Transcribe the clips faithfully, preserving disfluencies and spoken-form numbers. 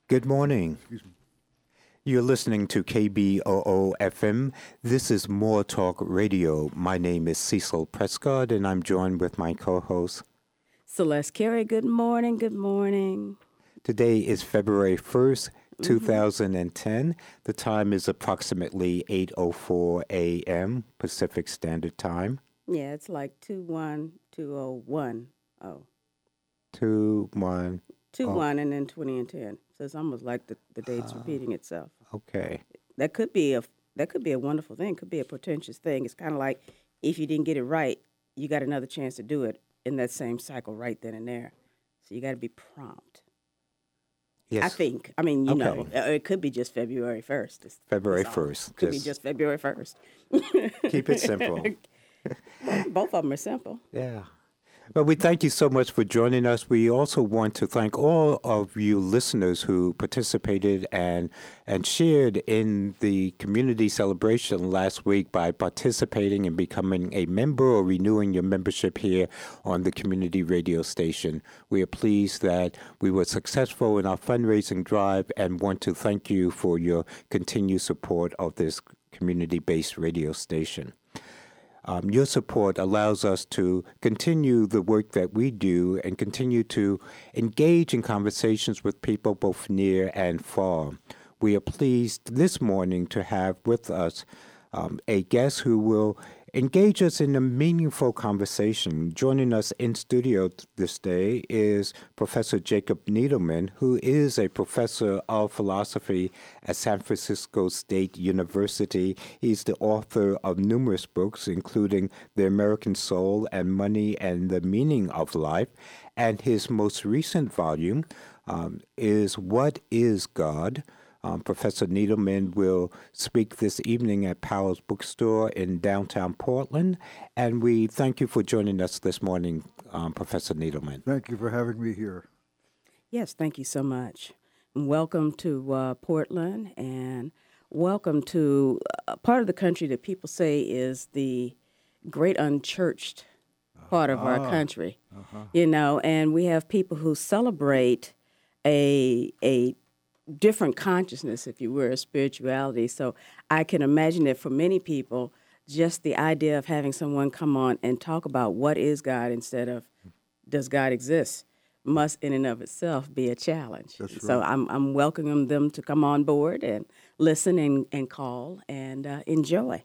Good morning. Excuse me. You're listening to K B O O F M. This is More Talk Radio. My name is Cecil Prescott, and I'm joined with my co-host. Celeste Carey, good morning, good morning. Today is February first, two thousand ten. The time is approximately eight oh four a.m. Pacific Standard Time. Yeah, it's like two one, two oh one. Oh. two one. two one and then twenty and ten. So it's almost like the, the date's Uh, repeating itself. Okay. That could be a that could be a wonderful thing. Could be a pretentious thing. It's kind of like if you didn't get it right, you got another chance to do it in that same cycle right then and there. So you got to be prompt. Yes. I think. I mean, you Okay. know, uh, it could be just February first. It's, February it's all. first. Could Just be just February first. keep it simple. Both of them are simple. Yeah. Well, we thank you so much for joining us. We also want to thank all of you listeners who participated and and shared in the community celebration last week by participating and becoming a member or renewing your membership here on the community radio station. We are pleased that we were successful in our fundraising drive and want to thank you for your continued support of this community-based radio station. Um, your support allows us to continue the work that we do and continue to engage in conversations with people both near and far. We are pleased this morning to have with us um, a guest who will engage us in a meaningful conversation. Joining us in studio this day is Professor Jacob Needleman, who is a professor of philosophy at San Francisco State University. He's the author of numerous books, including The American Soul and Money and the Meaning of Life. And his most recent volume um, is What is God? Um, Professor Needleman will speak this evening at Powell's Bookstore in downtown Portland, and we thank you for joining us this morning, um, Professor Needleman. Thank you for having me here. Yes, thank you so much. And welcome to uh, Portland, and welcome to a part of the country that people say is the great unchurched part of our Ah. country. Uh-huh. You know, and we have people who celebrate a a different consciousness, if you will, of spirituality. So I can imagine that for many people, just the idea of having someone come on and talk about what is God instead of does God exist must in and of itself be a challenge. That's So right. I'm I'm welcoming them to come on board and listen and, and call and uh, enjoy.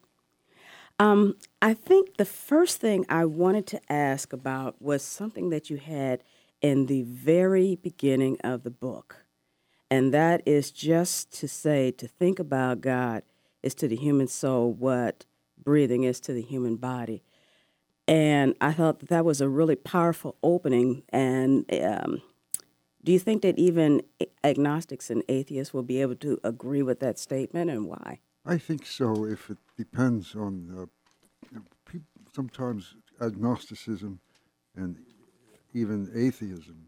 Um, I think the first thing I wanted to ask about was something that you had in the very beginning of the book. And that is just to say, to think about God is to the human soul what breathing is to the human body. And I thought that that was a really powerful opening. And um, do you think that even agnostics and atheists will be able to agree with that statement, and why? I think so, if it depends on, uh, you know, peop sometimes agnosticism and even atheism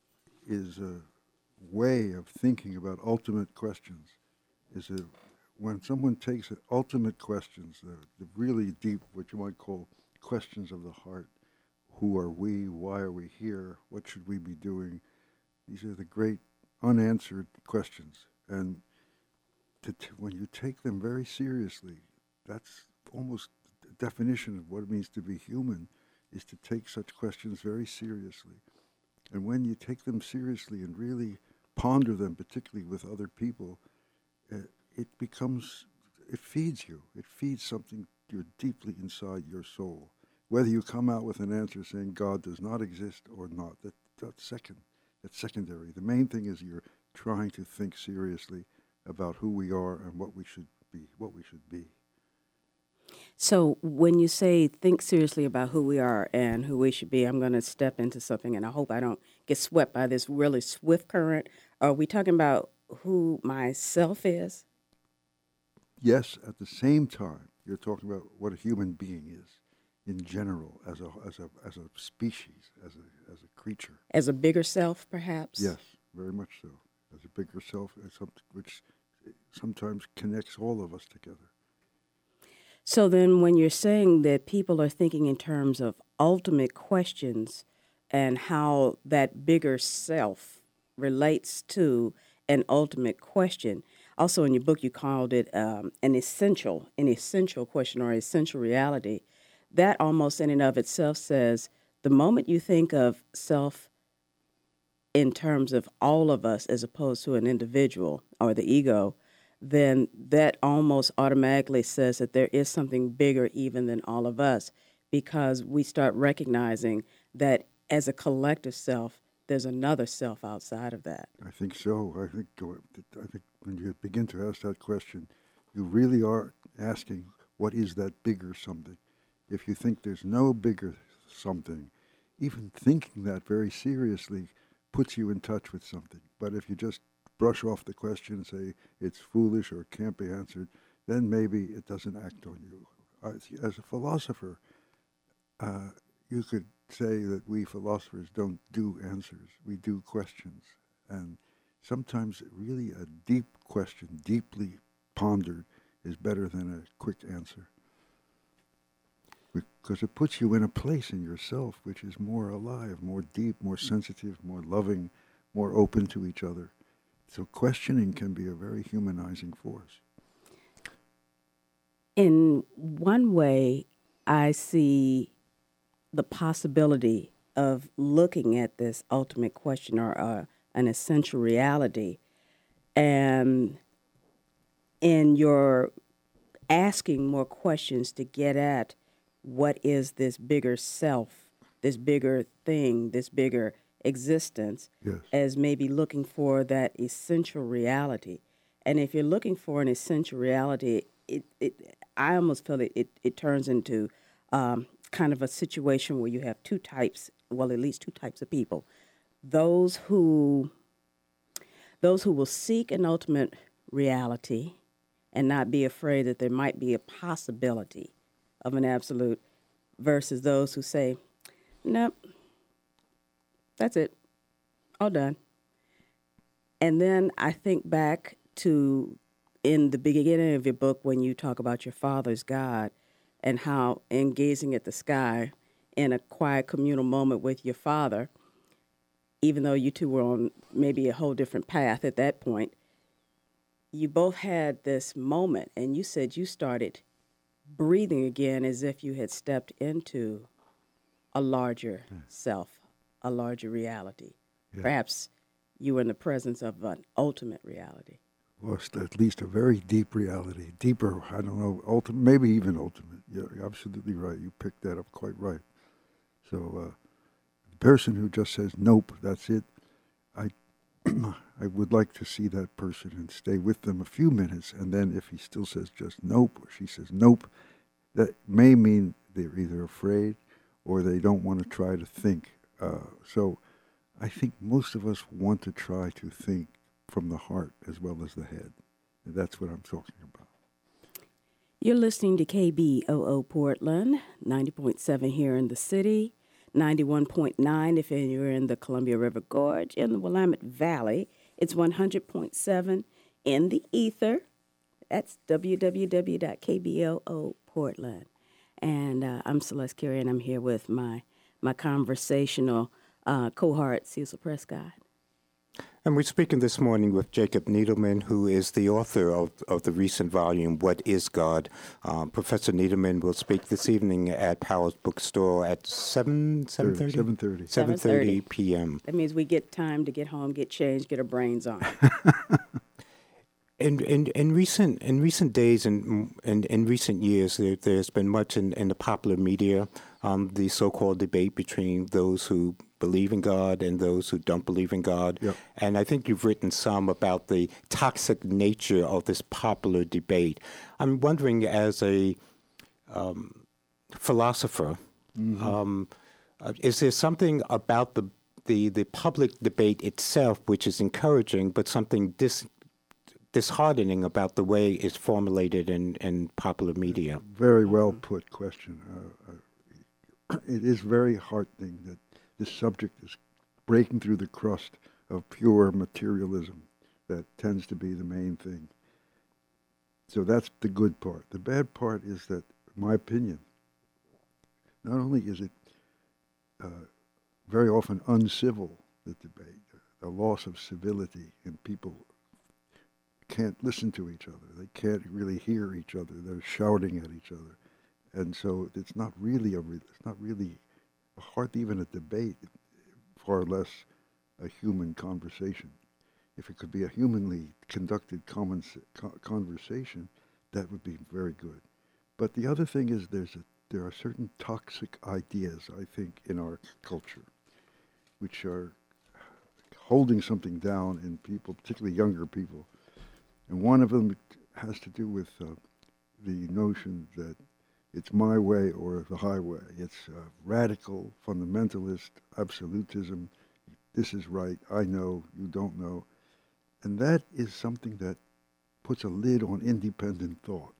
is a way of thinking about ultimate questions. Is a, when someone takes it, ultimate questions, the, the really deep, what you might call questions of the heart. Who are we? Why are we here? What should we be doing? These are the great unanswered questions. And to t when you take them very seriously, that's almost the definition of what it means to be human, is to take such questions very seriously. And when you take them seriously and really ponder them, particularly with other people, uh, it becomes, it feeds you. It feeds something you're deeply inside your soul. Whether you come out with an answer saying God does not exist or not, that, that's second. That's secondary. The main thing is you're trying to think seriously about who we are and what we should be, what we should be. So when you say think seriously about who we are and who we should be, I'm going to step into something, and I hope I don't get swept by this really swift current. Are we talking about who myself is? Yes, at the same time, you're talking about what a human being is in general, as a as a as a species, as a as a creature. As a bigger self, perhaps? Yes, very much so. As a bigger self, as something which sometimes connects all of us together. So then when you're saying that people are thinking in terms of ultimate questions and how that bigger self relates to an ultimate question. Also, in your book, you called it um, an essential, an essential question or essential reality. That almost in and of itself says the moment you think of self in terms of all of us as opposed to an individual or the ego, then that almost automatically says that there is something bigger even than all of us, because we start recognizing that as a collective self, there's another self outside of that. I think so. I think I think when you begin to ask that question, you really are asking, what is that bigger something? If you think there's no bigger something, even thinking that very seriously puts you in touch with something. But if you just brush off the question and say it's foolish or can't be answered, then maybe it doesn't act on you. As a philosopher, uh, you could say that we philosophers don't do answers, we do questions. And sometimes really a deep question, deeply pondered, is better than a quick answer. Because it puts you in a place in yourself which is more alive, more deep, more sensitive, more loving, more open to each other. So questioning can be a very humanizing force. In one way, I see the possibility of looking at this ultimate question or uh, an essential reality, and in your asking more questions to get at what is this bigger self, this bigger thing, this bigger existence, yes, as maybe looking for that essential reality. And if you're looking for an essential reality, it, it I almost feel it, it, it turns into um, kind of a situation where you have two types, well, at least two types of people. Those who, those who will seek an ultimate reality and not be afraid that there might be a possibility of an absolute, versus those who say, nope, that's it, all done. And then I think back to in the beginning of your book when you talk about your father's God and how in gazing at the sky in a quiet communal moment with your father, even though you two were on maybe a whole different path at that point, you both had this moment and you said you started breathing again as if you had stepped into a larger yeah. self, a larger reality. Yeah. Perhaps you were in the presence of an ultimate reality. Well, at least a very deep reality, deeper, I don't know, ultimate, maybe even ultimate. Yeah, you're absolutely right. You picked that up quite right. So uh, the person who just says, nope, that's it, I I would like to see that person and stay with them a few minutes, and then if he still says just nope, or she says nope, that may mean they're either afraid or they don't want to try to think. Uh, so I think most of us want to try to think from the heart as well as the head. And that's what I'm talking about. You're listening to K B O O Portland, ninety point seven here in the city, ninety-one point nine if you're in the Columbia River Gorge. In the Willamette Valley, it's one hundred point seven in the ether. That's w w w dot k b o o portland. And uh, I'm Celeste Carey, and I'm here with my my conversational uh, cohort, Cecil Prescott. And we're speaking this morning with Jacob Needleman, who is the author of, of the recent volume, What is God? Um, Professor Needleman will speak this evening at Powell's Bookstore at seven, seven thirty? seven thirty. seven thirty p.m. That means we get time to get home, get changed, get our brains on. In, in in recent in recent days and in, in, in recent years, there, there's been much in, in the popular media, um, the so-called debate between those who believe in God and those who don't believe in God. Yep. And I think you've written some about the toxic nature of this popular debate. I'm wondering, as a um, philosopher, mm-hmm. um, uh, is there something about the, the the public debate itself which is encouraging, but something dis disheartening about the way it's formulated in, in popular media? Very well put question. Uh, uh, it is very heartening that this subject is breaking through the crust of pure materialism that tends to be the main thing. So that's the good part. The bad part is that, in my opinion, not only is it uh, very often uncivil, the debate, the loss of civility in people can't listen to each other. They can't really hear each other. They're shouting at each other, and so it's not really a. Re- it's not really hardly even a debate, far less a human conversation. If it could be a humanly conducted common conversation, that would be very good. But the other thing is there's a, there are certain toxic ideas, I think, in our culture, which are holding something down in people, particularly younger people. And one of them has to do with uh, the notion that it's my way or the highway. It's uh, radical, fundamentalist, absolutism. This is right, I know, you don't know. And that is something that puts a lid on independent thought.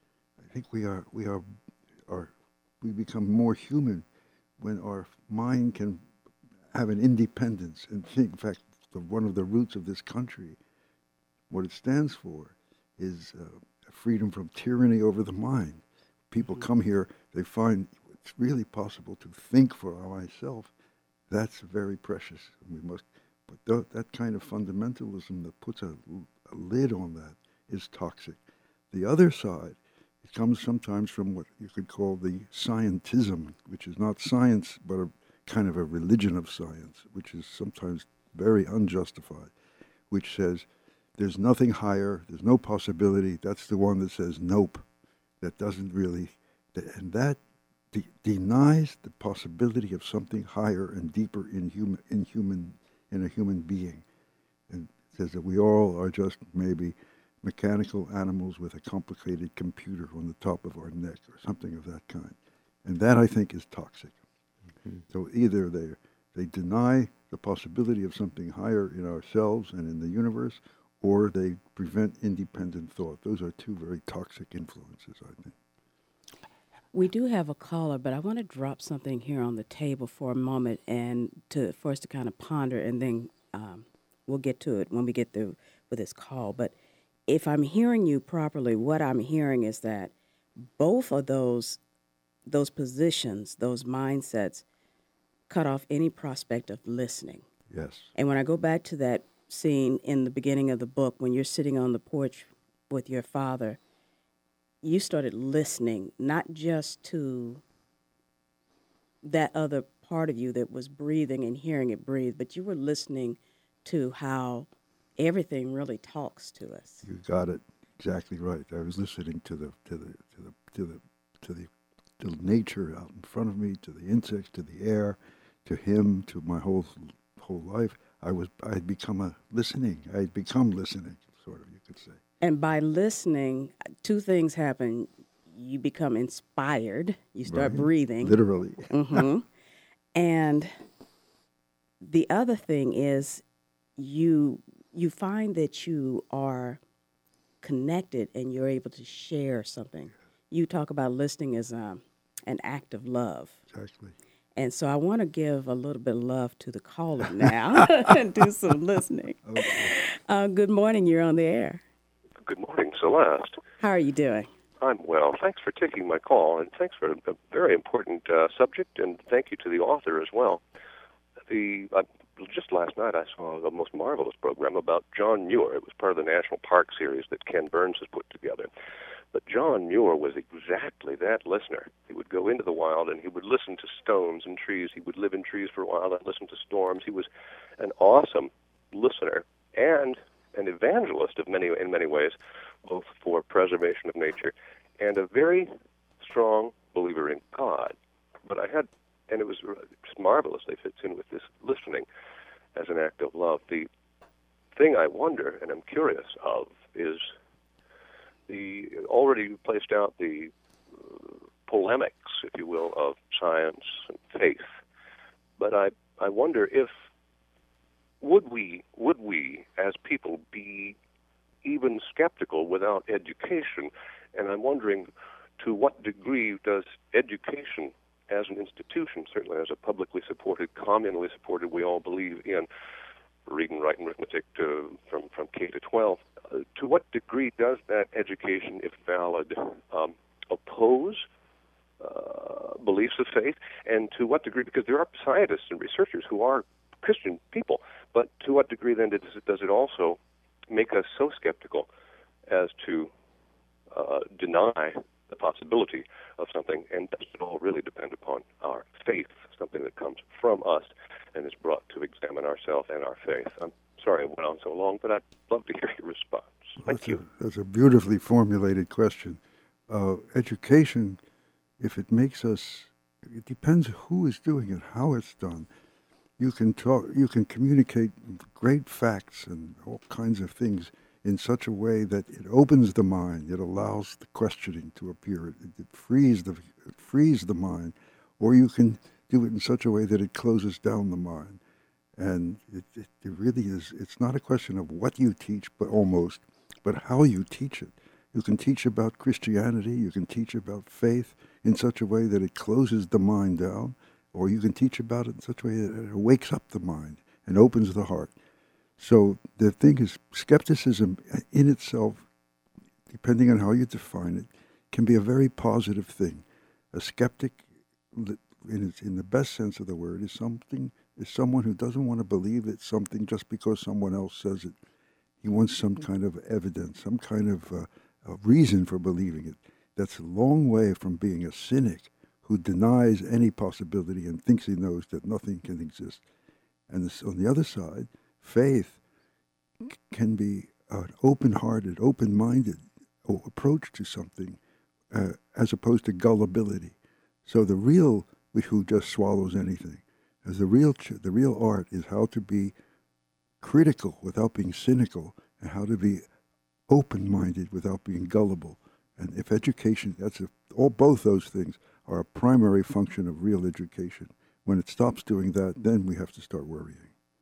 I think we are, we are, are, we become more human when our mind can have an independence and think. In fact, the, one of the roots of this country, what it stands for, is uh, freedom from tyranny over the mind. People mm-hmm. come here, they find it's really possible to think for myself. That's very precious. We must. But th- that kind of fundamentalism that puts a, a lid on that is toxic. The other side, it comes sometimes from what you could call the scientism, which is not science, but a kind of a religion of science, which is sometimes very unjustified, which says there's nothing higher, there's no possibility. That's the one that says nope, that doesn't really, and that de- denies the possibility of something higher and deeper in human, in human in a human being, and says that we all are just maybe mechanical animals with a complicated computer on the top of our neck or something of that kind. And that, I think, is toxic. Mm-hmm. So either they they deny the possibility of something higher in ourselves and in the universe, or they prevent independent thought. Those are two very toxic influences, I think. We do have a caller, but I want to drop something here on the table for a moment and to for us to kind of ponder, and then um, we'll get to it when we get through with this call. But if I'm hearing you properly, what I'm hearing is that both of those those positions, those mindsets, cut off any prospect of listening. Yes. And when I go back to that scene in the beginning of the book, when you're sitting on the porch with your father, you started listening, not just to that other part of you that was breathing and hearing it breathe, but you were listening to how everything really talks to us. You got it exactly right. I was listening to the to the to the to the to the, to the nature out in front of me, to the insects, to the air, to him, to my whole whole life. I was I had become a listening. I had become listening, sort of, you could say. And by listening, two things happen. You become inspired. You start right. breathing. Literally. Mm-hmm. And the other thing is you you find that you are connected and you're able to share something. You talk about listening as um, an act of love. Exactly. And so I want to give a little bit of love to the caller now and do some listening. Okay. Uh, good morning. You're on the air. Good morning, Celeste. How are you doing? I'm well. Thanks for taking my call, and thanks for a very important uh, subject, and thank you to the author as well. The uh, just last night I saw the most marvelous program about John Muir. It was part of the National Park series that Ken Burns has put together. But John Muir was exactly that listener. He would go into the wild, and he would listen to stones and trees. He would live in trees for a while and listen to storms. He was an awesome listener and an evangelist of many in many ways, both for preservation of nature and a very strong believer in God. But I had, and it was just marvelously fits in with this listening as an act of love. The thing I wonder, and I'm curious of, is the already placed out the uh, polemics, if you will, of science and faith. But I, I wonder if Would we, would we, as people, be even skeptical without education? And I'm wondering, to what degree does education as an institution, certainly as a publicly supported, communally supported, we all believe in reading, writing, arithmetic to, from, from K to twelve, uh, to what degree does that education, if valid, um, oppose uh, beliefs of faith? And to what degree, because there are scientists and researchers who are Christian people, but to what degree then does it, does it also make us so skeptical as to uh, deny the possibility of something, and does it all really depend upon our faith, something that comes from us and is brought to examine ourselves and our faith? I'm sorry I went on so long, but I'd love to hear your response. Thank that's you. A, that's a beautifully formulated question. Uh, education, if it makes us, it depends who is doing it, how it's done. You can talk, you can communicate great facts and all kinds of things in such a way that it opens the mind, it allows the questioning to appear, it, it frees the it frees the mind, or you can do it in such a way that it closes down the mind. And it, it, it really is, it's not a question of what you teach, but almost, but how you teach it. You can teach about Christianity, you can teach about faith in such a way that it closes the mind down, or you can teach about it in such a way that it wakes up the mind and opens the heart. So the thing is, skepticism in itself, depending on how you define it, can be a very positive thing. A skeptic, in, its, in the best sense of the word, is something is someone who doesn't want to believe it's something just because someone else says it. He wants some kind of evidence, some kind of uh, a reason for believing it. That's a long way from being a cynic who denies any possibility and thinks he knows that nothing can exist. And this, on the other side, faith can be an open-hearted, open-minded approach to something uh, as opposed to gullibility. So the real who just swallows anything, as the real the real art is how to be critical without being cynical, and how to be open-minded without being gullible. And if education, that's a, all both those things are a primary function of real education. When it stops doing that, then we have to start worrying.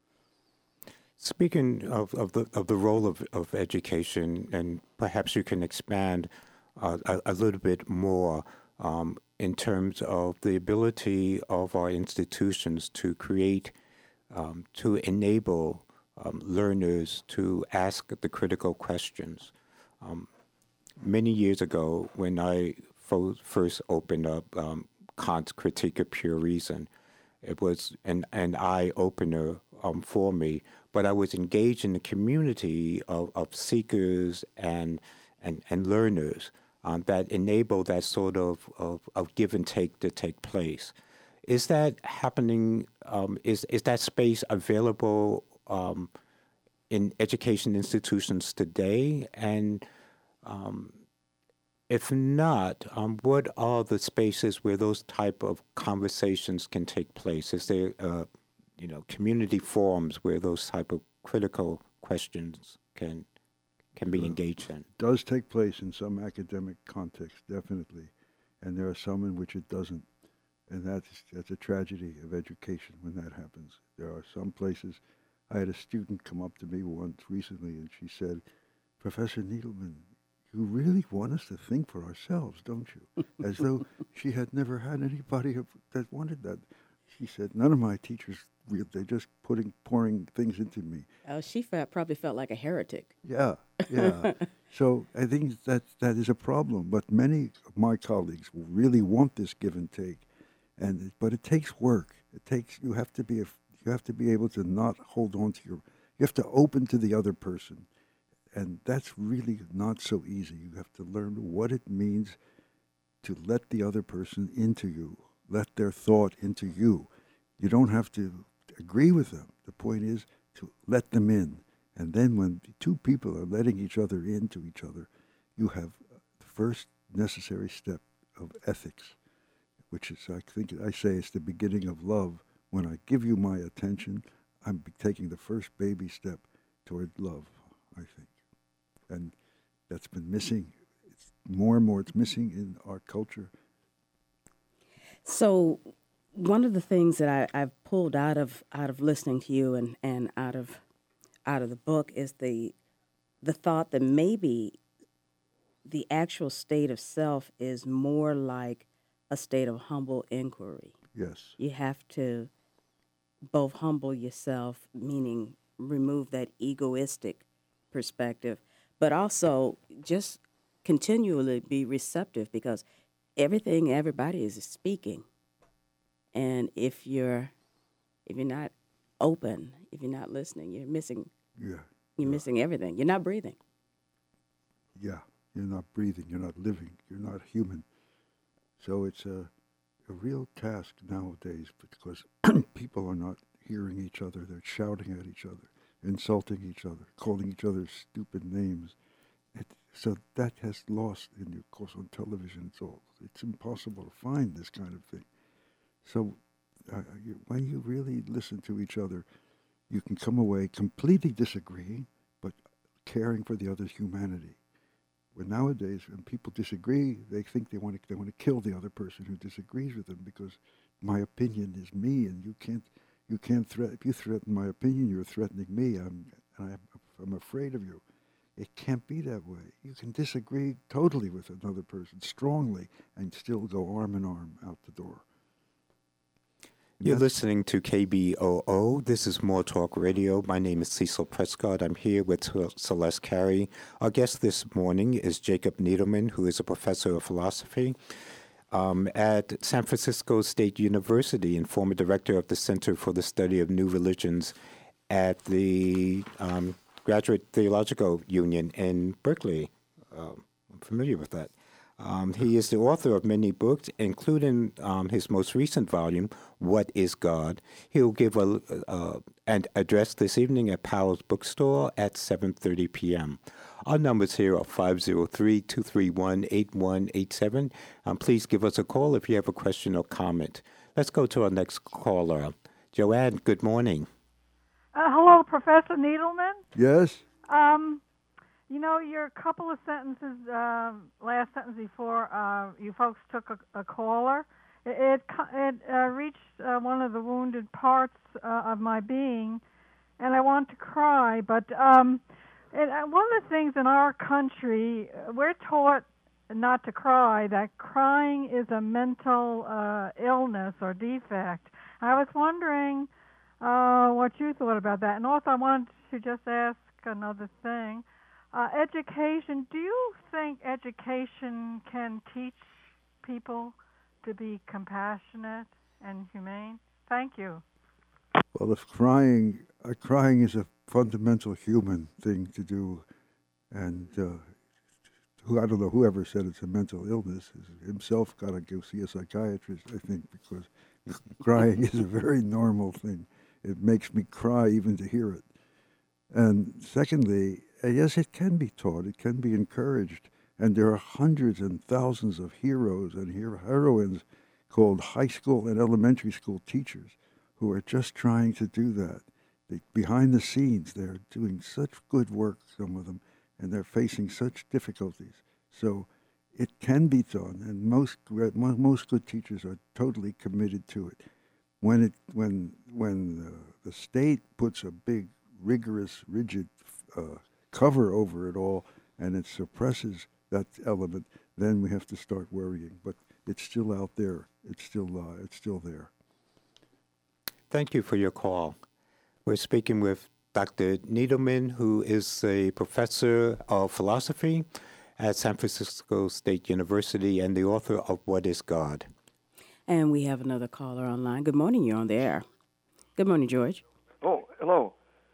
Speaking of, of the of the role of, of education, and perhaps you can expand uh, a, a little bit more um, in terms of the ability of our institutions to create, um, to enable um, learners to ask the critical questions. Um, many years ago, when I fo- first opened up um, Kant's Critique of Pure Reason, it was an, an eye-opener um, for me. But I was engaged in a community of, of seekers and and, and learners um, that enable that sort of, of, of give and take to take place. Is that happening? Um, is is that space available um, in education institutions today? And um, if not, um, what are the spaces where those type of conversations can take place? Is there uh, you know, community forums where those type of critical questions can can be engaged in? It does take place in some academic contexts, definitely, and there are some in which it doesn't, and that's that's a tragedy of education when that happens. There are some places. I had a student come up to me once recently, and she said, "Professor Needleman, you really want us to think for ourselves, don't you?" As though she had never had anybody that wanted that. She said, "None of my teachers, they're just putting, pouring things into me." Oh, she felt, probably felt like a heretic. Yeah, yeah. So I think that that is a problem. But many of my colleagues really want this give and take, and but it takes work. It takes you have to be a, you have to be able to not hold on to your. You have to open to the other person, and that's really not so easy. You have to learn what it means to let the other person into you. Let their thought into you. You don't have to agree with them. The point is to let them in. And then when the two people are letting each other into each other, you have the first necessary step of ethics, which is, I think, I say it's the beginning of love. When I give you my attention, I'm taking the first baby step toward love, I think. And that's been missing. It's more and more it's missing in our culture. So one of the things that I, I've pulled out of out of listening to you and, and out of out of the book is the the thought that maybe the actual state of self is more like a state of humble inquiry. Yes. You have to both humble yourself, meaning remove that egoistic perspective, but also just continually be receptive, because everything, everybody is speaking. And if you're if you're not open, if you're not listening, you're missing Yeah. you're yeah. missing everything. You're not breathing. yeah, you're not breathing, you're not living, you're not human. So it's a, a real task nowadays because people are not hearing each other. They're shouting at each other, insulting each other, calling each other stupid names. It, so that has lost, and of course on television it's all, it's impossible to find this kind of thing. So uh, you, when you really listen to each other, you can come away completely disagreeing, but caring for the other's humanity. But nowadays, when people disagree, they think they want to they want to kill the other person who disagrees with them because my opinion is me, and you can't you can't threaten. If you threaten my opinion, you're threatening me. I'm I'm, I'm afraid of you. It can't be that way. You can disagree totally with another person strongly and still go arm in arm out the door. You're listening to K B O O. This is More Talk Radio. My name is Cecil Prescott. I'm here with Celeste Carey. Our guest this morning is Jacob Needleman, who is a professor of philosophy um, at San Francisco State University and former director of the Center for the Study of New Religions at the um, Graduate Theological Union in Berkeley. Uh, I'm familiar with that. Um, he is the author of many books, including um, his most recent volume, What is God? He'll give a uh, an address this evening at Powell's Bookstore at seven thirty p.m. Our numbers here are five oh three, two three one, eight one eight seven. Um, please give us a call if you have a question or comment. Let's go to our next caller. Joanne, good morning. Uh, hello, Professor Needleman. Yes? Um... You know, your couple of sentences, uh, last sentence before uh, you folks took a, a caller, it it, it uh, reached uh, one of the wounded parts uh, of my being, and I want to cry. But um, it, uh, one of the things in our country, we're taught not to cry, that crying is a mental uh, illness or defect. I was wondering uh, what you thought about that. And also I wanted to just ask another thing. Uh, education, do you think education can teach people to be compassionate and humane? Thank you. Well, if crying, uh, crying is a fundamental human thing to do, and uh, who I don't know, whoever said it's a mental illness is himself got to go see a psychiatrist, I think, because crying is a very normal thing. It makes me cry even to hear it. And secondly, yes, it can be taught. It can be encouraged. And there are hundreds and thousands of heroes and hero- heroines called high school and elementary school teachers who are just trying to do that. They, behind the scenes, they're doing such good work, some of them, and they're facing such difficulties. So it can be done, and most most good teachers are totally committed to it. When it when when uh, the state puts a big, rigorous, rigid uh, cover over it all, and it suppresses that element, then we have to start worrying. But it's still out there. It's still uh, it's still there. Thank you for your call. We're speaking with Doctor Needleman, who is a professor of philosophy at San Francisco State University and the author of What is God? And we have another caller online. Good morning. You're on the air. Good morning, George. Oh, hello.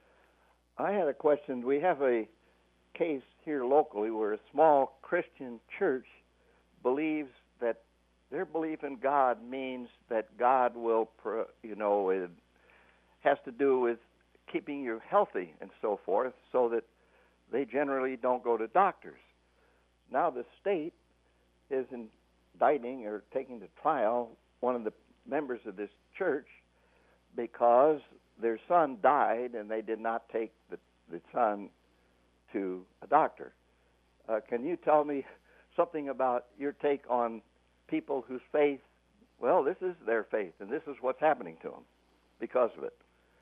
I had a question. We have a case here locally where a small Christian church believes that their belief in God means that God will, you know, it has to do with keeping you healthy and so forth, so that they generally don't go to doctors. Now the state is indicting or taking to trial one of the members of this church because their son died and they did not take the, the son to a doctor. Uh, can you tell me something about your take on people whose faith, well, this is their faith and this is what's happening to them because of it?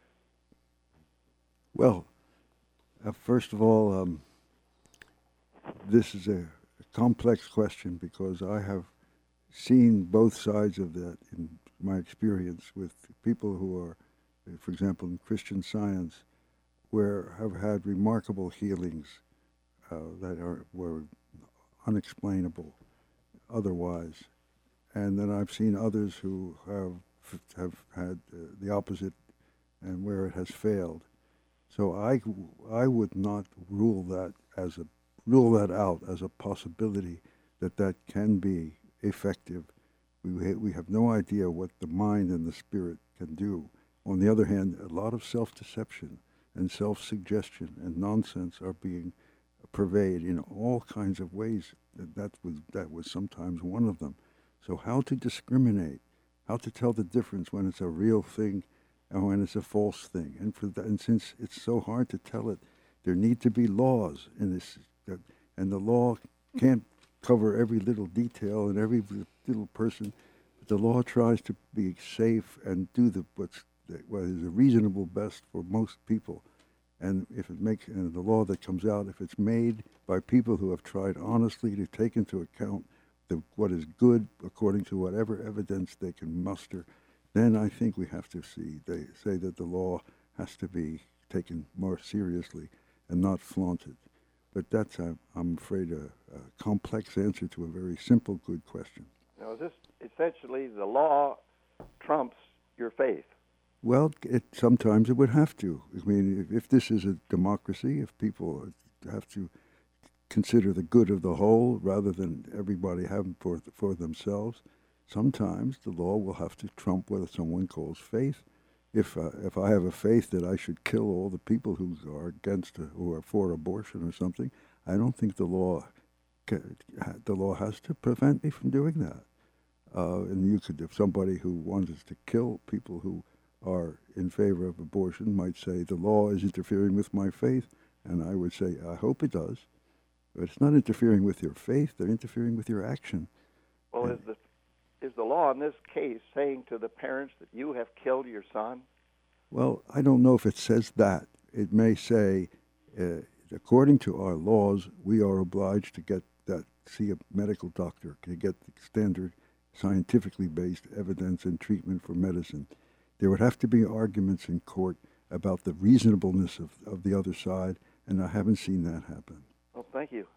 Well, uh, first of all, um, this is a, a complex question because I have seen both sides of that in my experience with people who are, for example, in Christian Science, where have had remarkable healings uh, that are were unexplainable otherwise, and then I've seen others who have have had uh, the opposite, and where it has failed. So I I would not rule that as a rule that out as a possibility that that can be effective. We, ha- we have no idea what the mind and the spirit can do. On the other hand, a lot of self-deception and self-suggestion and nonsense are being pervaded in all kinds of ways. That was, that was sometimes one of them. So how to discriminate, how to tell the difference when it's a real thing and when it's a false thing. And, for that, and since it's so hard to tell it, there need to be laws in this. That, and the law can't cover every little detail and every little person. But the law tries to be safe and do the what's what is a reasonable best for most people. And if it makes and the law that comes out, if it's made by people who have tried honestly to take into account the, what is good according to whatever evidence they can muster, then I think we have to see they say that the law has to be taken more seriously and not flaunted. But that's, uh, I'm afraid, a, a complex answer to a very simple, good question. Now, is this essentially the law trumps your faith? Well, it, sometimes it would have to. I mean, if, if this is a democracy, if people have to consider the good of the whole rather than everybody having for for themselves, sometimes the law will have to trump what someone calls faith. If uh, if I have a faith that I should kill all the people who are against uh, who are for abortion or something, I don't think the law ca- the law has to prevent me from doing that. Uh, and you could, if somebody who wanted to kill people who are in favor of abortion might say the law is interfering with my faith, and I would say I hope it does, but it's not interfering with your faith; they're interfering with your action. Well, and, is the is the law in this case saying to the parents that you have killed your son? Well, I don't know if it says that. It may say, uh, according to our laws, we are obliged to get that see a medical doctor to get the standard scientifically based evidence and treatment for medicine. There would have to be arguments in court about the reasonableness of, of the other side, and I haven't seen that happen. Well, thank you.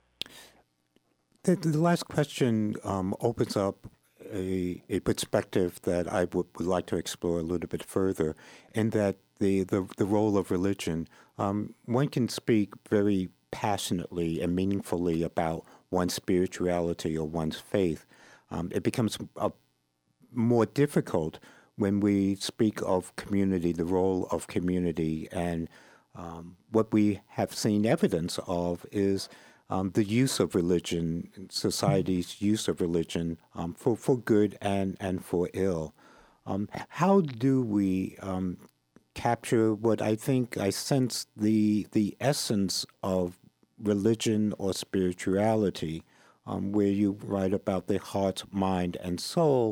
The, the last question um, opens up a, a perspective that I would, would like to explore a little bit further, in that the, the, the role of religion. Um, one can speak very passionately and meaningfully about one's spirituality or one's faith. Um, it becomes a, more difficult when we speak of community, the role of community, and um, what we have seen evidence of is um, the use of religion, society's use of religion um, for, for good and, and for ill. Um, how do we um, capture what I think I sense the the essence of religion or spirituality, um, where you write about the heart, mind, and soul,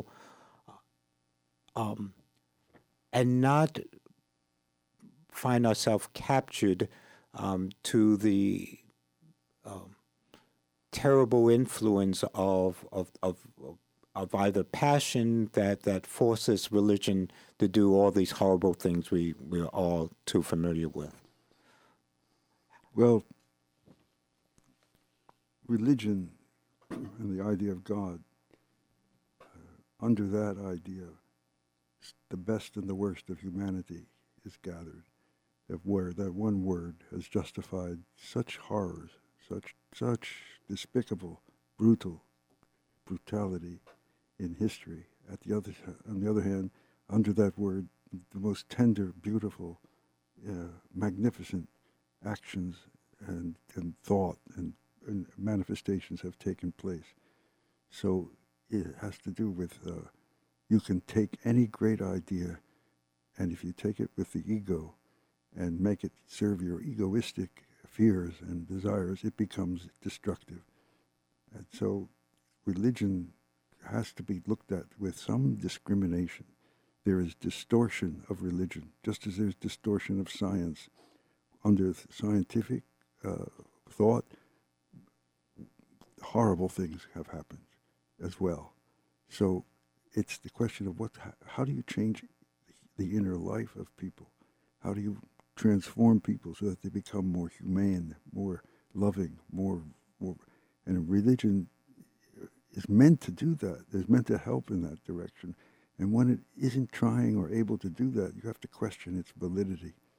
Um, and not find ourselves captured um, to the um, terrible influence of, of of of either passion that, that forces religion to do all these horrible things we, we're all too familiar with. Well, religion and the idea of God, uh, under that idea, the best and the worst of humanity is gathered. That word, that one word, has justified such horrors, such such despicable, brutal brutality in history. At the other, on the other hand, under that word, the most tender, beautiful, uh, magnificent actions and, and thought and, and manifestations have taken place. So it has to do with. Uh, You can take any great idea, and if you take it with the ego and make it serve your egoistic fears and desires, it becomes destructive. And so religion has to be looked at with some discrimination. There is distortion of religion, just as there's distortion of science. Under scientific uh, thought, horrible things have happened as well. So it's the question of what, how do you change the inner life of people? How do you transform people so that they become more humane, more loving, more, more, and religion is meant to do that. It's meant to help in that direction. And when it isn't trying or able to do that, you have to question its validity.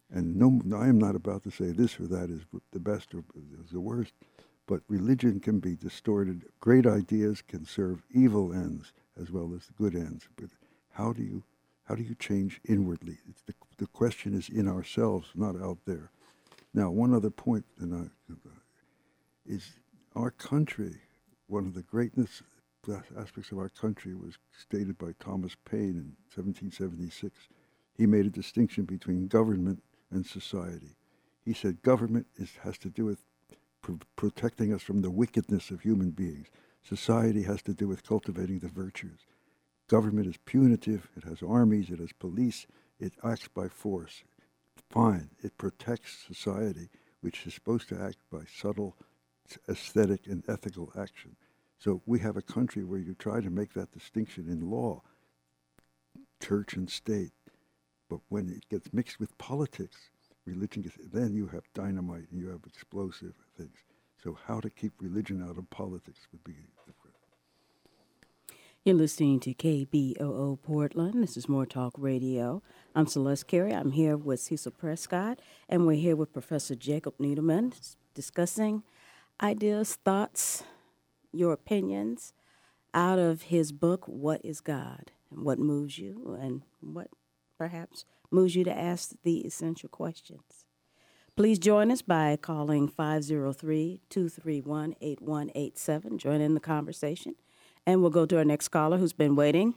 And no, I am not about to say this or that is the best or is the worst, but religion can be distorted. Great ideas can serve evil ends as well as good ends. But how do you how do you change inwardly? It's the the question is in ourselves, not out there. Now, one other point and I, is our country. One of the greatness aspects of our country was stated by Thomas Paine in seventeen seventy-six. He made a distinction between government and society. He said government is, has to do with pr- protecting us from the wickedness of human beings. Society has to do with cultivating the virtues. Government is punitive, it has armies, it has police, it acts by force. Fine, it protects society, which is supposed to act by subtle, aesthetic, and ethical action. So we have a country where you try to make that distinction in law, church and state. But when it gets mixed with politics, religion gets, then you have dynamite and you have explosive things. So how to keep religion out of politics would be the question. You're listening to K B O O Portland. This is More Talk Radio. I'm Celeste Carey. I'm here with Cecil Prescott, and we're here with Professor Jacob Needleman discussing ideas, thoughts, your opinions out of his book, What is God? And what moves you and what perhaps moves you to ask the essential questions. Please join us by calling five oh three, two three one, eight one eight seven. Join in the conversation. And we'll go to our next caller who's been waiting.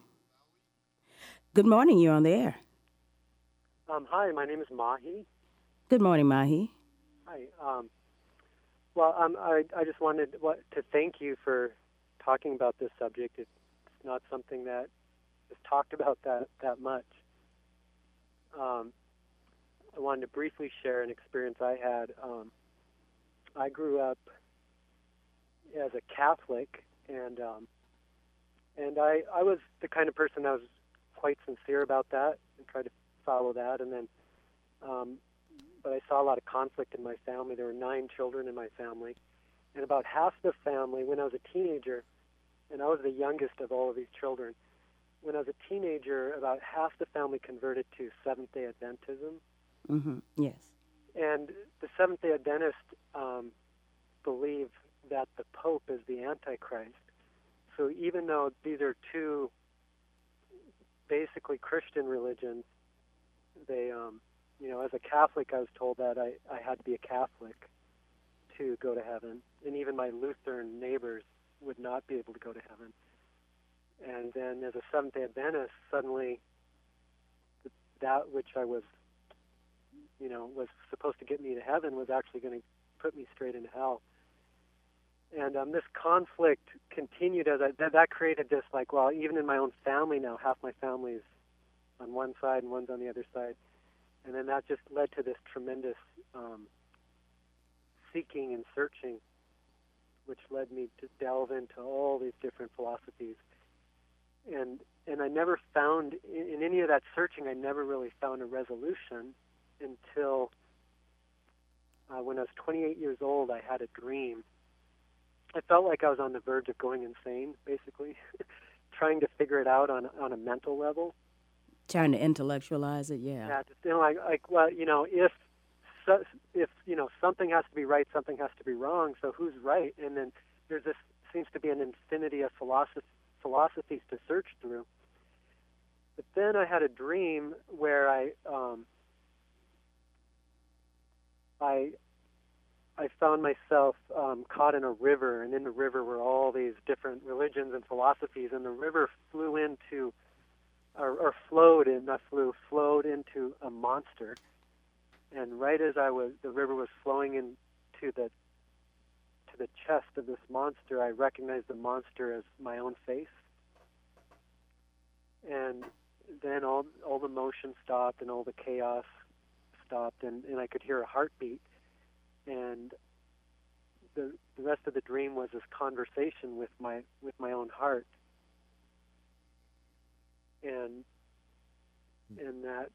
Good morning. You're on the air. Um, hi, my name is Mahi. Good morning, Mahi. Hi. Um, well, um, I, I just wanted what, to thank you for talking about this subject. It's not something that is talked about that, that much. Um, I wanted to briefly share an experience I had. Um, I grew up as a Catholic, and um, and I, I was the kind of person that was quite sincere about that and tried to follow that. And then, um, but I saw a lot of conflict in my family. There were nine children in my family, and about half the family, when I was a teenager, and I was the youngest of all of these children. When I was a teenager, about half the family converted to Seventh-day Adventism. Mm-hmm. Yes. And the Seventh-day Adventists um, believe that the Pope is the Antichrist. So even though these are two basically Christian religions, they, um, you know, as a Catholic, I was told that I, I had to be a Catholic to go to heaven. And even my Lutheran neighbors would not be able to go to heaven. And then as a Seventh-day Adventist, suddenly that which I was, you know, was supposed to get me to heaven was actually going to put me straight into hell. And um, this conflict continued as I, that, that created this, like, well, even in my own family now, half my family's on one side and one's on the other side. And then that just led to this tremendous um, seeking and searching, which led me to delve into all these different philosophies. And and I never found, in, in any of that searching, I never really found a resolution until uh, when I was twenty-eight years old, I had a dream. I felt like I was on the verge of going insane, basically, trying to figure it out on on a mental level. Trying to intellectualize it, yeah. Yeah, just, you know, like, like, well, you know, if, so, if, you know, something has to be right, something has to be wrong, so who's right? And then there's this, seems to be an infinity of philosophy, philosophies to search through. But then I had a dream where I, um, I, I found myself um, caught in a river, and in the river were all these different religions and philosophies, and the river flew into, or, or flowed in, not flew, flowed into a monster. And right as I was, the river was flowing into the, to the chest of this monster, I recognized the monster as my own face. And then all all the motion stopped and all the chaos stopped, and, and I could hear a heartbeat. And the the rest of the dream was this conversation with my with my own heart. And and that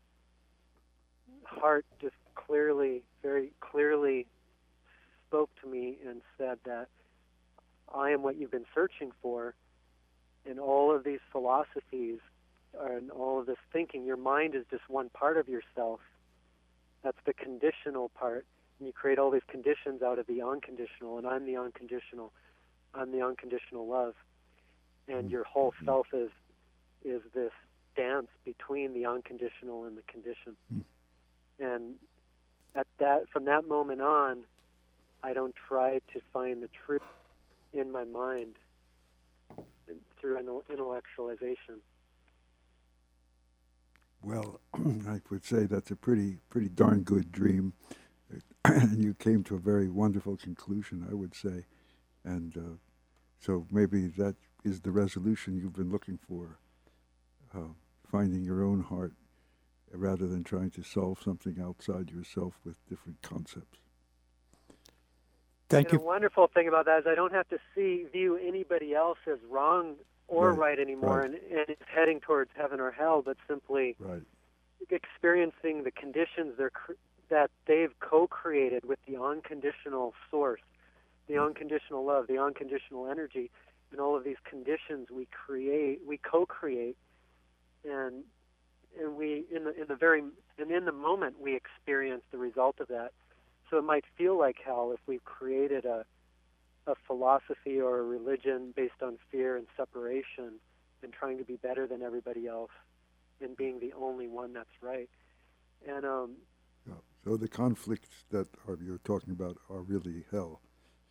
heart just clearly, very clearly spoke to me and said that I am what you've been searching for, and all of these philosophies and all of this thinking, your mind is just one part of yourself, That's the conditional part. And you create all these conditions out of the unconditional, and I'm the unconditional. I'm the unconditional love. And your whole self is is this dance between the unconditional and the conditioned. Mm. And at that, from that moment on, I don't try to find the truth in my mind through intellectualization. Well, I would say that's a pretty pretty darn good dream, and you came to a very wonderful conclusion, I would say, and uh, so maybe that is the resolution you've been looking for, uh, finding your own heart rather than trying to solve something outside yourself with different concepts. Thank and you. The wonderful thing about that is I don't have to see view anybody else as wrong or right, right anymore, right. And, and it's heading towards heaven or hell, but simply right. experiencing the conditions they're, that they've co-created with the unconditional source, the right. unconditional love, the unconditional energy, and all of these conditions we create, we co-create, and and we in the in the very and in the moment we experience the result of that. So it might feel like hell if we've created a a philosophy or a religion based on fear and separation and trying to be better than everybody else and being the only one that's right. And um, yeah. So the conflicts that are, you're talking about are really hell.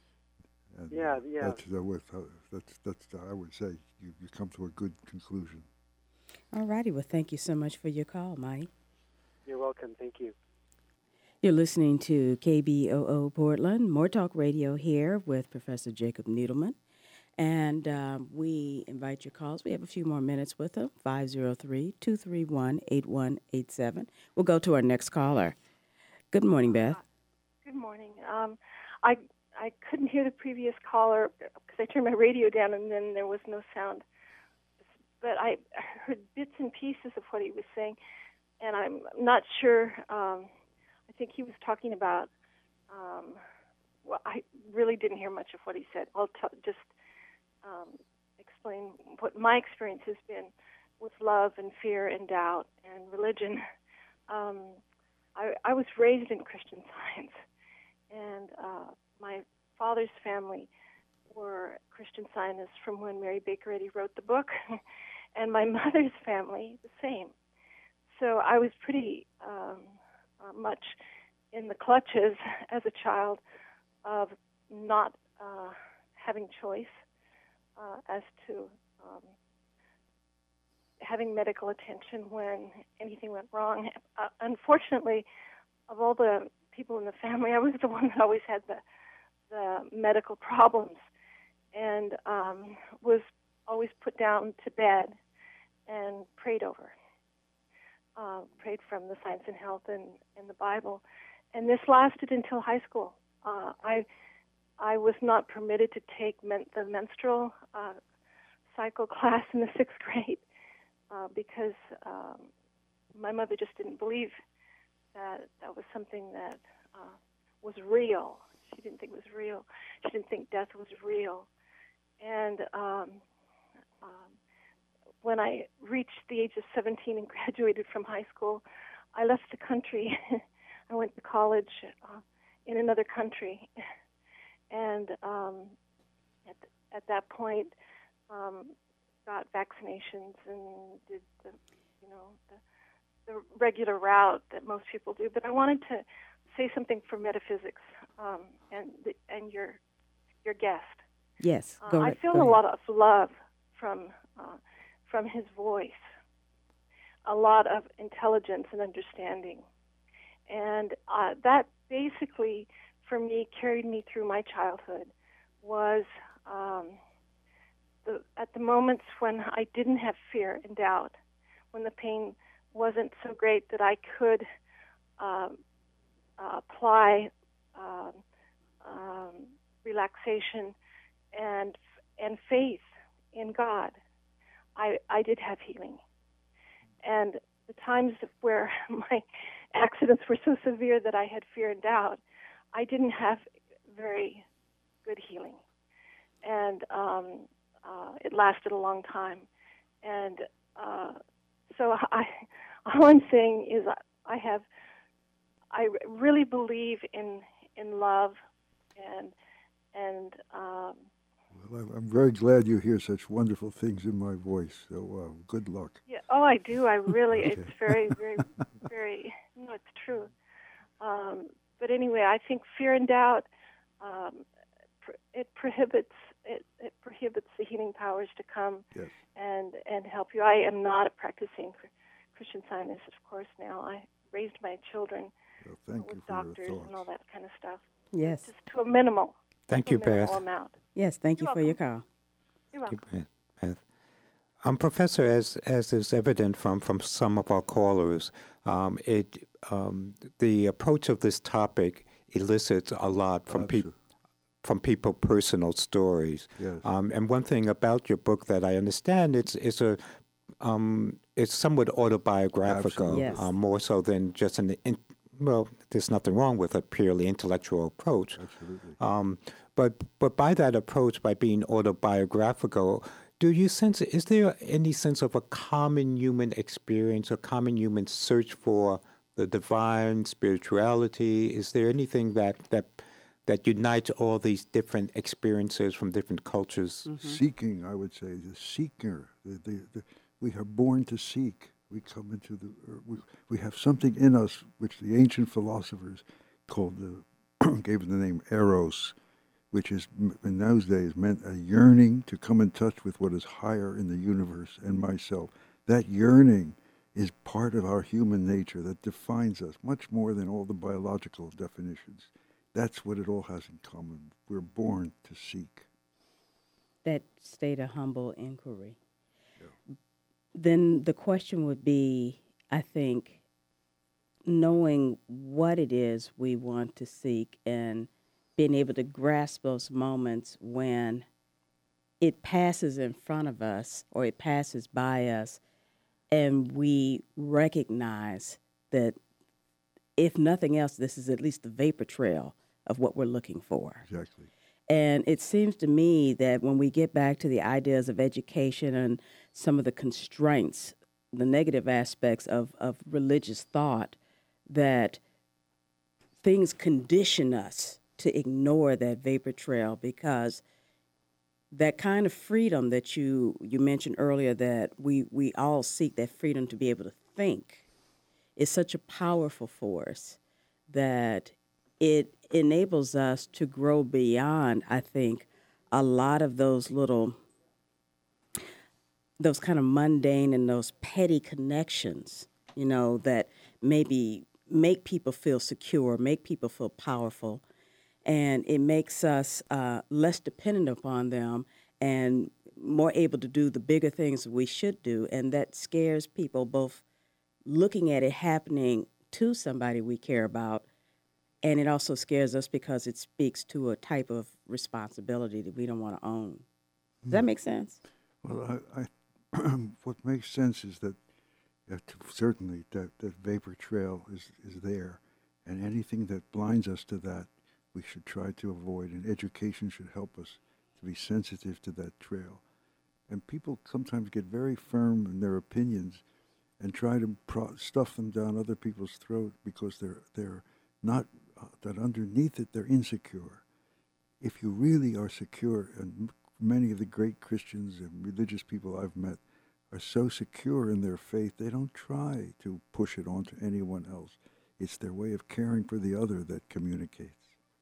And yeah, yeah. That's, uh, with, uh, that's, that's uh, I would say, you, you come to a good conclusion. All righty. Well, thank you so much for your call, Mike. You're welcome. Thank you. You're listening to K B O O Portland, More Talk Radio here with Professor Jacob Needleman. And um, we invite your calls. We have a few more minutes with them, five oh three, two three one, eight one eight seven. We'll go to our next caller. Good morning, Beth. Uh, good morning. Um, I I couldn't hear the previous caller because I turned my radio down and then there was no sound. But I heard bits and pieces of what he was saying, and I'm not sure. Um, I think he was talking about, um, well, I really didn't hear much of what he said. I'll t- just um, explain what my experience has been with love and fear and doubt and religion. Um, I, I was raised in Christian Science, and uh, my father's family were Christian Scientists from when Mary Baker Eddy wrote the book, and my mother's family, the same. So I was pretty um, uh, much in the clutches as a child of not uh, having choice uh, as to um, having medical attention when anything went wrong. Uh, unfortunately, of all the people in the family, I was the one that always had the, the medical problems, and um, was always put down to bed and prayed over. Uh, prayed from the Science and Health and, and the Bible. And this lasted until high school. Uh, I I was not permitted to take men- the menstrual uh, cycle class in the sixth grade uh, because um, my mother just didn't believe that that was something that uh, was real. She didn't think it was real. She didn't think death was real. And um, um, when I reached the age of seventeen and graduated from high school, I left the country. I went to college uh, in another country. And um, at, at that point, um, got vaccinations and did the, you know, the, the regular route that most people do. But I wanted to say something for metaphysics um, and the, and your your guest. Yes, go uh, ahead. I feel go a ahead. lot of love from uh, from his voice, a lot of intelligence and understanding, and uh, that basically, for me, carried me through my childhood. Was um, the, at the moments when I didn't have fear and doubt, when the pain wasn't so great that I could um, uh, apply um, um, relaxation and and faith in God. I I did have healing, and the times where my accidents were so severe that I had fear and doubt, I didn't have very good healing, and um, uh, it lasted a long time. And uh, so I, all I'm saying is I have I really believe in in love, and and um, well, I'm- I'm very glad you hear such wonderful things in my voice. So uh, good luck. yeah. Oh, I do. I really. Okay. It's very, very, very. No, it's true. Um, but anyway, I think fear and doubt. Um, pr- it prohibits it, it prohibits the healing powers to come Yes. and and help you. I am not a practicing cr- Christian Scientist, of course. Now I raised my children Well, thank with you for your doctors thoughts. and all that kind of stuff, Yes. just to a minimal. Thank to you, a minimal Beth. amount. Yes, thank you You're for your call. You're welcome. Beth. Beth. Um, Professor, as as is evident from, from some of our callers, um, it um, the approach of this topic elicits a lot from people from people personal stories. Yes. Um, and one thing about your book that I understand, it's it's a um, it's somewhat autobiographical, Absolutely. Yes. uh, more so than just an in, well, there's nothing wrong with a purely intellectual approach. Absolutely. Um, but but by that approach, by being autobiographical, do you sense, is there any sense of a common human experience, a common human search for the divine, spirituality? Is there anything that that that unites all these different experiences from different cultures? Seeking, I would say, the seeker. The, the, the, we are born to seek. We come into the, er, we, we have something in us which the ancient philosophers called the, gave it the name eros, which is m- in those days meant a yearning to come in touch with what is higher in the universe and myself. That yearning is part of our human nature that defines us much more than all the biological definitions. That's what it all has in common. We're born to seek. That state of humble inquiry. Then the question would be, I think, knowing what it is we want to seek and being able to grasp those moments when it passes in front of us or it passes by us and we recognize that if nothing else, this is at least the vapor trail of what we're looking for. Exactly. And it seems to me that when we get back to the ideas of education and some of the constraints, the negative aspects of, of religious thought, that things condition us to ignore that vapor trail, because that kind of freedom that you, you mentioned earlier, that we, we all seek, that freedom to be able to think, is such a powerful force that it enables us to grow beyond, I think, a lot of those little, those kind of mundane and those petty connections, you know, that maybe make people feel secure, make people feel powerful, and it makes us uh, less dependent upon them and more able to do the bigger things we should do, and that scares people, both looking at it happening to somebody we care about, and it also scares us because it speaks to a type of responsibility that we don't want to own. Does that make sense? Well, I, I what makes sense is that, that certainly that, that vapor trail is, is there, and anything that blinds us to that, we should try to avoid, and education should help us to be sensitive to that trail. And people sometimes get very firm in their opinions and try to pro- stuff them down other people's throat because they're they're not, uh, that underneath it they're insecure. If you really are secure, and m- many of the great Christians and religious people I've met are so secure in their faith, they don't try to push it onto anyone else. It's their way of caring for the other that communicates.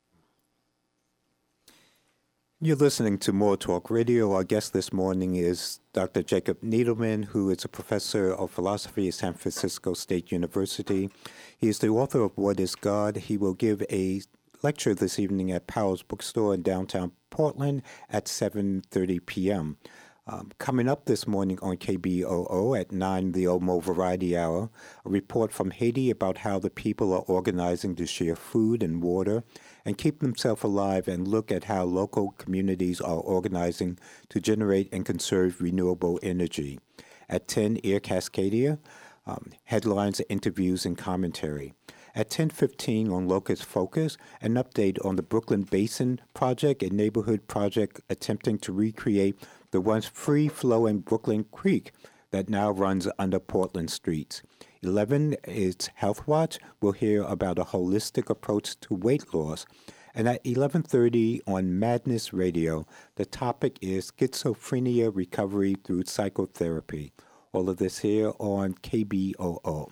You're listening to More Talk Radio. Our guest this morning is Doctor Jacob Needleman, who is a professor of philosophy at San Francisco State University. He is the author of What is God? He will give a lecture this evening at Powell's Bookstore in downtown Portland at seven thirty p.m. Um, coming up this morning on K B O O at nine, the Omo Variety Hour, a report from Haiti about how the people are organizing to share food and water and keep themselves alive, and look at how local communities are organizing to generate and conserve renewable energy. At ten, Air Cascadia, um, headlines, interviews, and commentary. At ten fifteen on Locust Focus, an update on the Brooklyn Basin Project, a neighborhood project attempting to recreate the once free-flowing Brooklyn Creek that now runs under Portland streets. eleven is Health Watch. We'll hear about a holistic approach to weight loss. And at eleven thirty on Madness Radio, the topic is schizophrenia recovery through psychotherapy. All of this here on K B O O.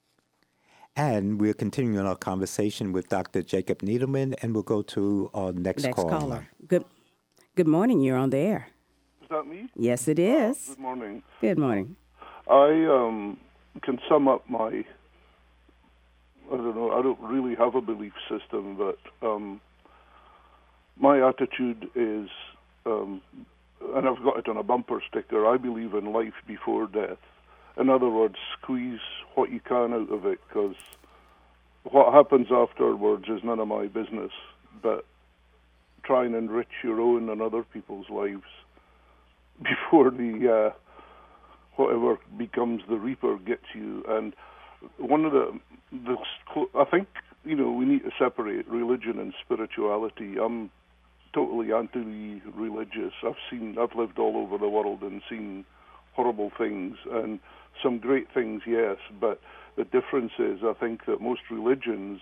And we're continuing our conversation with Doctor Jacob Needleman, and we'll go to our next, Next caller. caller. Good, good morning. You're on the air. Is that me? Yes, it is. Good morning. Good morning. I um, can sum up my, I don't know, I don't really have a belief system, but um, my attitude is, um, and I've got it on a bumper sticker, I believe in life before death. In other words, squeeze what you can out of it, because what happens afterwards is none of my business, but try and enrich your own and other people's lives before the uh, whatever becomes the reaper gets you. And one of the, the, I think, you know, we need to separate religion and spirituality. I'm totally anti-religious. I've seen, I've lived all over the world and seen horrible things, and some great things, yes, but the difference is I think that most religions,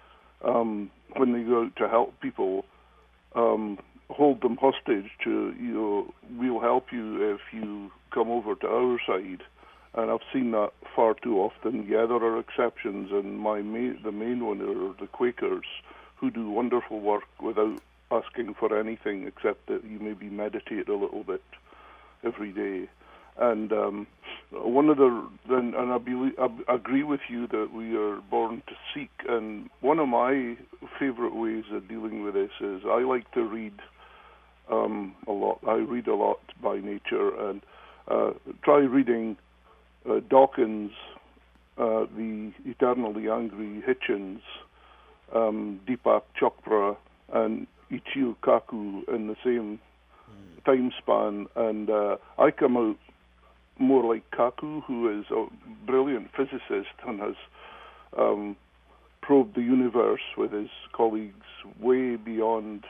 um, when they go out to help people, um, hold them hostage to, you know, we'll help you if you come over to our side. And I've seen that far too often. Yeah, there are exceptions, and my ma- the main one are the Quakers, who do wonderful work without asking for anything except that you maybe meditate a little bit every day. And um, one of the, and, and I, believe, I agree with you that we are born to seek. And one of my favorite ways of dealing with this is I like to read um, a lot. I read a lot by nature, and uh, try reading uh, Dawkins, uh, the Eternally Angry Hitchens, um, Deepak Chopra, and Ichio Kaku in the same mm. time span. And uh, I come out more like Kaku, who is a brilliant physicist and has um, probed the universe with his colleagues way beyond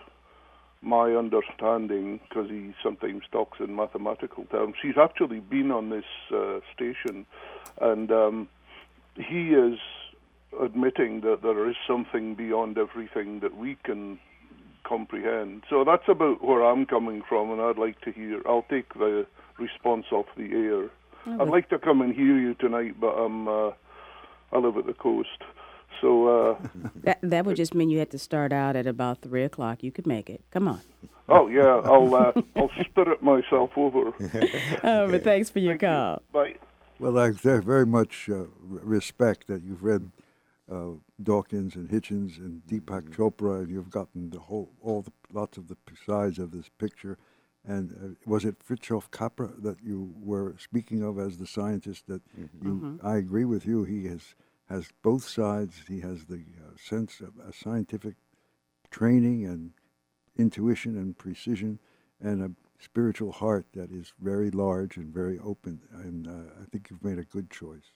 my understanding, because he sometimes talks in mathematical terms. He's actually been on this uh, station, and um, he is admitting that there is something beyond everything that we can comprehend. So that's about where I'm coming from, and I'd like to hear, I'll take the response off the air. Oh, I'd like to come and hear you tonight, but I'm, uh, I live at the coast. So uh, that that would just mean you had to start out at about three o'clock. You could make it. Come on. Oh yeah, I'll uh, I'll spirit myself over. Oh, but thanks for your Thank call. You. Bye. Well, I very much uh, respect that you've read uh, Dawkins and Hitchens and Deepak Chopra, and you've gotten the whole all the lots of the sides of this picture. And uh, was it Fritjof Capra that you were speaking of as the scientist that mm-hmm. you? Mm-hmm. I agree with you. He has has both sides. He has the uh, sense of a scientific training and intuition and precision, and a spiritual heart that is very large and very open. And uh, I think you've made a good choice.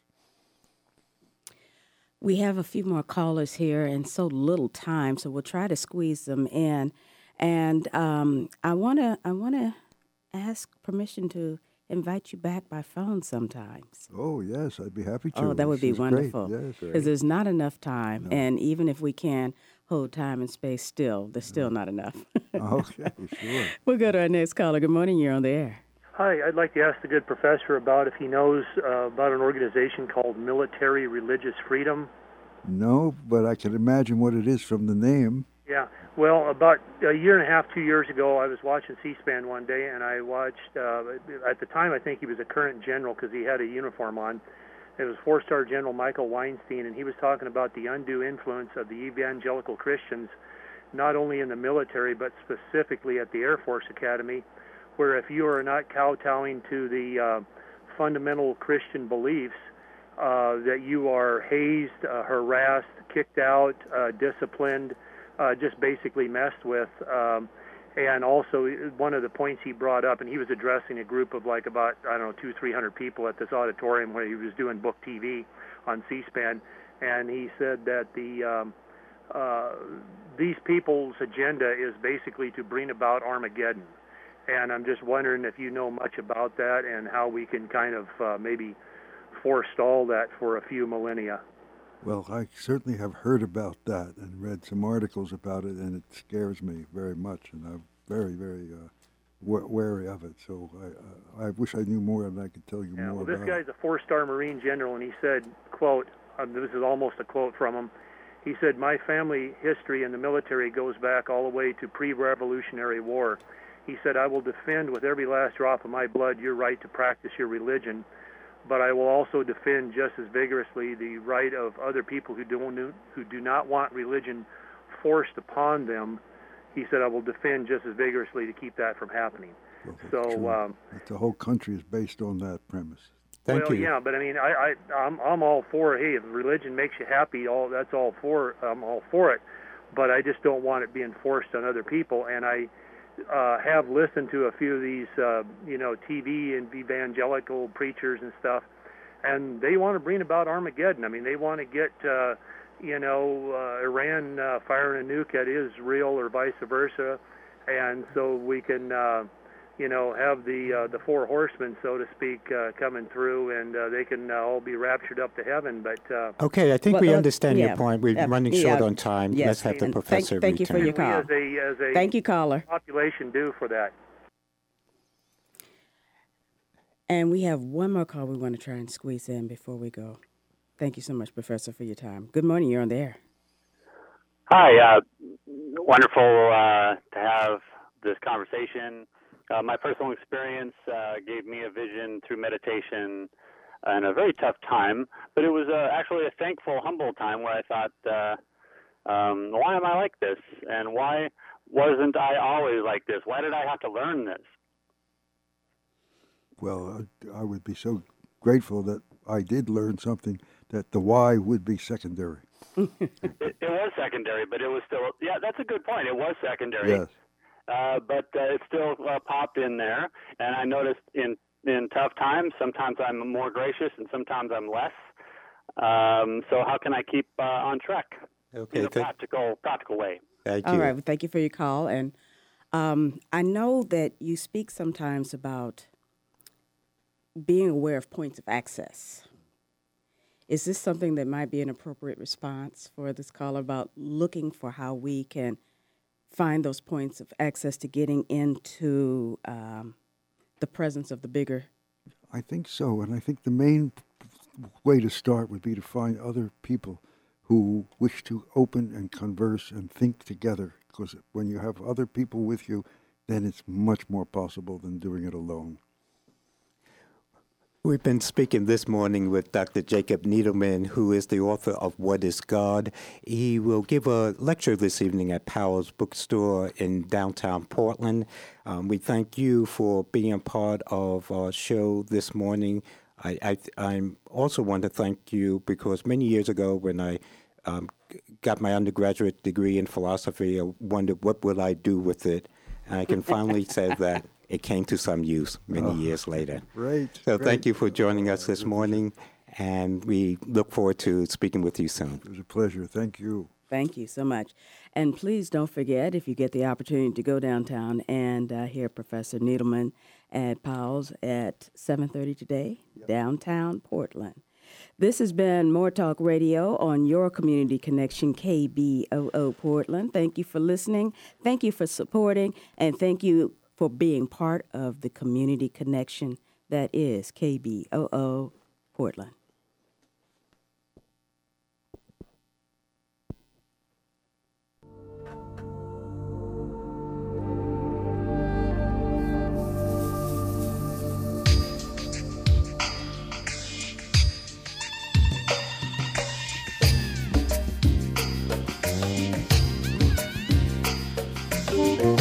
We have a few more callers here and so little time, so we'll try to squeeze them in. And um, I want to I want to ask permission to invite you back by phone sometimes. Oh, yes, I'd be happy to. Oh, that would this be wonderful. Because yes, there's not enough time. No. And even if we can hold time and space still, there's still not enough. Okay, sure. We'll go to our next caller. Good morning, you're on the air. Hi, I'd like to ask the good professor about if he knows uh, about an organization called Military Religious Freedom. No, but I can imagine what it is from the name. Yeah, well, about a year and a half, two years ago, I was watching C-SPAN one day, and I watched, uh, at the time I think he was a current general because he had a uniform on. It was four-star General Michael Weinstein, and he was talking about the undue influence of the evangelical Christians, not only in the military, but specifically at the Air Force Academy, where if you are not kowtowing to the uh, fundamental Christian beliefs, uh, that you are hazed, uh, harassed, kicked out, uh, disciplined, Uh, just basically messed with. Um, and also, one of the points he brought up, and he was addressing a group of like about, I don't know, two, three hundred people at this auditorium where he was doing book T V on C-SPAN, and he said that the um, uh, these people's agenda is basically to bring about Armageddon. And I'm just wondering if you know much about that and how we can kind of uh, maybe forestall that for a few millennia. Well, I certainly have heard about that and read some articles about it, and it scares me very much, and I'm very, very uh, w- wary of it. So I, uh, I wish I knew more, and I could tell you yeah, more well, this about guy's it. a four-star Marine general, and he said, quote, uh, this is almost a quote from him, he said, my family history in the military goes back all the way to pre-Revolutionary War. He said, I will defend with every last drop of my blood your right to practice your religion, but I will also defend just as vigorously the right of other people who don't who do not want religion forced upon them. He said, I will defend just as vigorously to keep that from happening. Well, so um, the whole country is based on that premise. Thank well, you. yeah, but I mean, I, I, I'm, I'm all for. Hey, if religion makes you happy, all that's all for. I'm all for it, but I just don't want it being forced on other people. And I uh, have listened to a few of these, uh, you know, T V and evangelical preachers and stuff, and they want to bring about Armageddon. I mean, they want to get, uh, you know, uh, Iran uh, firing a nuke at Israel or vice versa, and so we can. Uh, you know, have the uh, the four horsemen, so to speak, uh, coming through, and uh, they can uh, all be raptured up to heaven. But uh, okay, I think well, we uh, understand yeah, your point. We're uh, running yeah, short on time. yes, Let's have the and professor thank, thank you return. for your we call. as a, as a Thank you, caller. population do for that. And we have one more call we want to try and squeeze in before we go. Thank you so much, Professor, for your time. Good morning. You're on the air. Hi. Uh, wonderful uh, to have this conversation. Uh, my personal experience uh, gave me a vision through meditation in a very tough time, but it was uh, actually a thankful, humble time where I thought, uh, um, why am I like this? And why wasn't I always like this? Why did I have to learn this? Well, I, I would be so grateful that I did learn something, that the why would be secondary. it, it was secondary, but it was still, yeah, that's a good point. It was secondary. Yes. Uh, but uh, it still uh, popped in there, and I noticed in in tough times, sometimes I'm more gracious, and sometimes I'm less. Um, so how can I keep uh, on track Okay, in a th- practical practical way? Thank All you. right. Well, thank you for your call. And um, I know that you speak sometimes about being aware of points of access. Is this something that might be an appropriate response for this caller about looking for how we can find those points of access to getting into um, the presence of the bigger? I think so, and I think the main way to start would be to find other people who wish to open and converse and think together, because when you have other people with you, then it's much more possible than doing it alone. We've been speaking this morning with Doctor Jacob Needleman, who is the author of What is God? He will give a lecture this evening at Powell's Bookstore in downtown Portland. Um, we thank you for being part of our show this morning. I, I I'm also want to thank you because many years ago when I um, got my undergraduate degree in philosophy, I wondered what will I do with it. And I can finally say that it came to some use many oh, years later. Great. So great. Thank you for joining us this morning, and we look forward to speaking with you soon. It was a pleasure. Thank you. Thank you so much. And please don't forget, if you get the opportunity to go downtown and uh, hear Professor Needleman at Powell's at seven thirty today, yep. Downtown Portland. This has been More Talk Radio on your community connection, K B O O Portland. Thank you for listening. Thank you for supporting. And thank you for being part of the community connection that is K B O O Portland. Thank you.